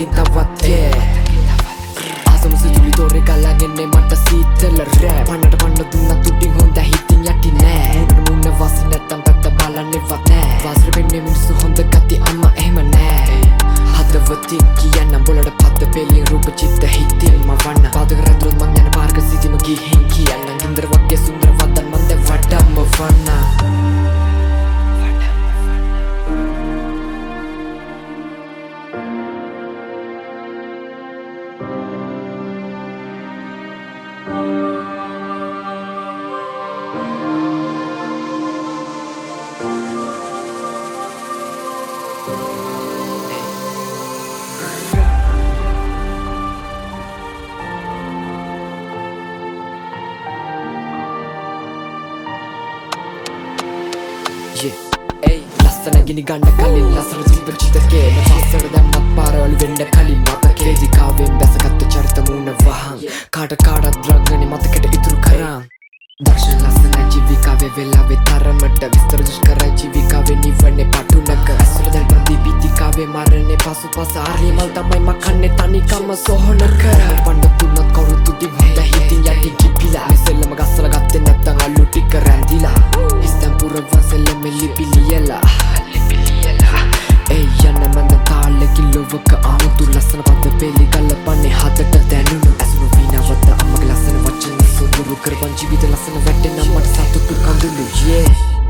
තවත් ආසම සිතුවිලි දොරේ ගලාගෙන මට සීතල රෑ පන්නට පන්න දුන්නත් උඩින් හොඳ හිතින් යටි නෑ මුණ වසි නැත්තම් පැත්ත බලන්නෙවත් නෑ වාසර වෙන්නේ මිනිස්සු හොඳ ගති අම්මා එහෙම නෑ හදවතින් කියන්නම් බොලට පද්ද පෙලින් රූප චිත්ත හිතින් මවන්න පාදක රැඳුනොත් මං යන පාර්ක සිටිම ගිහින් කියන්නම් ගින්දර වගේ සුන්දර වදන් මන් දැන් වඩම්ම වන්න ලස්සන ගිනි ගන්න කලින් ලස්සන ජීව චිතකේ පස්සට දැම්මත් පාරවල් වෙන්න කලින් මතකේ දිකාවෙන් බැසගත්ත චරිත මූණ වහන් කාට කාටත් රංගනේ මතකට ඉතුරු කරන් දර්ශන ලස්සන ජීවිකාවේ වෙලාවේ තරමට විස්තර දුෂ්කරයි ජීවිකාවේ නිවන්නේ පටුනක ඇසුර දැල් ප්‍රතිපීතිකාවේ මරණේ පසුපස ආර්ය මල් තමයි මකන්නේ තනිකම සොහනක පණ්ඩ තුනත් කවුරුත් උඩින් හොඳ හිතින් යටින් කිපිලා මෙසෙල්ලම ගස්සලා ගත්තේ නැත්තම් අලු ටික රැඳිලා හිස්තම් පුරවන් සෙල්ලම ලිපිලියලා යන්න මන්ද තාලෙකින් ලොවක අමුතු ලස්සන පද පෙලි ගලපන්නේ හදට දැනුණු ඇසුණු වීණාවත අම්මගේ ලස්සන වචන සොඳුරු කරවන් ජීවිත ලස්සන වැටෙන මට සතුටු කඳුළු